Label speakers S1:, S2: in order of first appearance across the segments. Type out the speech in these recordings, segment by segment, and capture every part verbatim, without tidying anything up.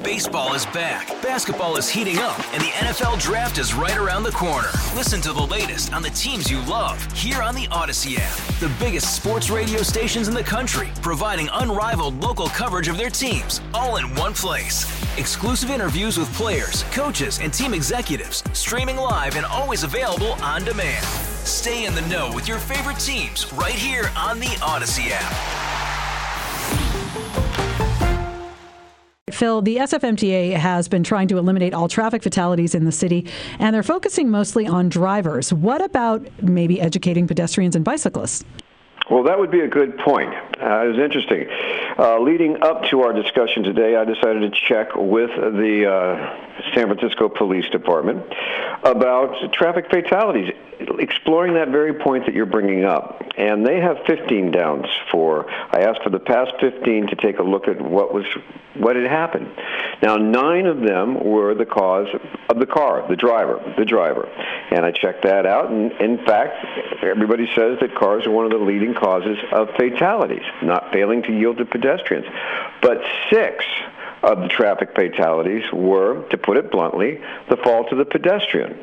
S1: Baseball is back, basketball is heating up, and the N F L Draft is right around the corner. Listen to the latest on the teams you love here on the Odyssey app. The biggest sports radio stations in the country, providing unrivaled local coverage of their teams, all in one place. Exclusive interviews with players, coaches, and team executives, streaming live and always available on demand. Stay in the know with your favorite teams right here on the Odyssey app.
S2: Phil, the S F M T A has been trying to eliminate all traffic fatalities in the city, and they're focusing mostly on drivers. What about maybe educating pedestrians and bicyclists?
S3: Well, that would be a good point. Uh, it was interesting. Uh, leading up to our discussion today, I decided to check with the uh, San Francisco Police Department about traffic fatalities, exploring that very point that you're bringing up. And they have fifteen downs for, I asked for the past fifteen to take a look at what was what had happened. Now, nine of them were the cause of the car, the driver, the driver. And I checked that out, and in fact, everybody says that cars are one of the leading causes of fatalities, not failing to yield to pedestrians. But six of the traffic fatalities were, to put it bluntly, the fault of the pedestrian.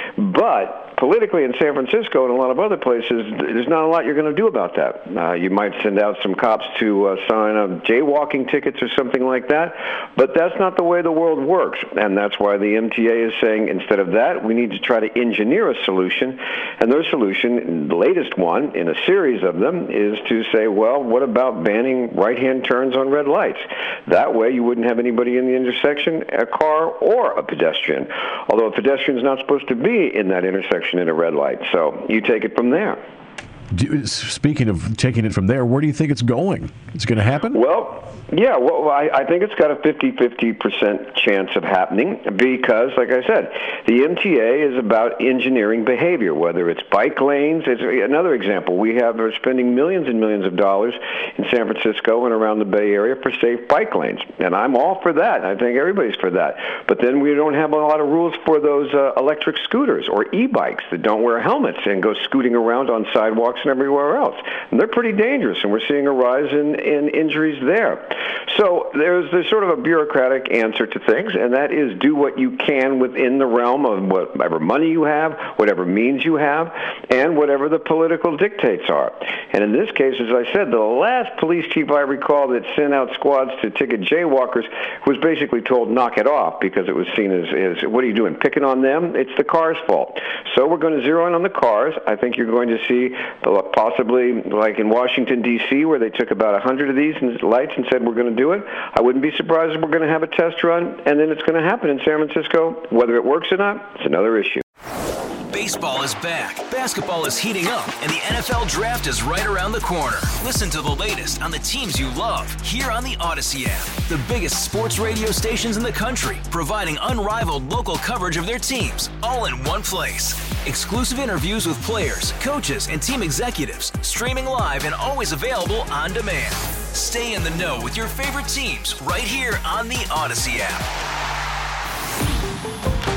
S3: But politically in San Francisco and a lot of other places, there's not a lot you're going to do about that. Uh, you might send out some cops to uh, sign up jaywalking tickets or something like that, but that's not the way the world works, and that's why the M T A is saying instead of that, we need to try to engineer a solution, and their solution, the latest one in a series of them, is to say, well, what about banning right-hand turns on red lights? That way you wouldn't have anybody in the intersection, a car or a pedestrian, although a pedestrian is not supposed to be in that intersection in a red light. So you take it from there.
S4: Do, speaking of taking it from there, where do you think it's going? It's going to happen?
S3: Well, yeah, well, I, I think it's got a fifty-fifty percent chance of happening because, like I said, the M T A is about engineering behavior, whether it's bike lanes. It's another example. We have, we're spending millions and millions of dollars in San Francisco and around the Bay Area for safe bike lanes, and I'm all for that. I think everybody's for that. But then we don't have a lot of rules for those uh, electric scooters or e-bikes that don't wear helmets and go scooting around on sidewalks and everywhere else. And they're pretty dangerous, and we're seeing a rise in, in injuries there. So there's, there's sort of a bureaucratic answer to things, and that is do what you can within the realm of whatever money you have, whatever means you have, and whatever the political dictates are. And in this case, as I said, the last police chief I recall that sent out squads to ticket jaywalkers was basically told knock it off because it was seen as, as what are you doing, picking on them? It's the car's fault. So we're going to zero in on the cars. I think you're going to see possibly like in Washington, D C, where they took about one hundred of these lights and said we're going to do it. I wouldn't be surprised if we're going to have a test run, and then it's going to happen in San Francisco. Whether it works or not, it's another issue.
S1: Baseball is back, basketball is heating up, and the N F L Draft is right around the corner. Listen to the latest on the teams you love here on the Odyssey app. The biggest sports radio stations in the country, providing unrivaled local coverage of their teams, all in one place. Exclusive interviews with players, coaches, and team executives, streaming live and always available on demand. Stay in the know with your favorite teams right here on the Odyssey app.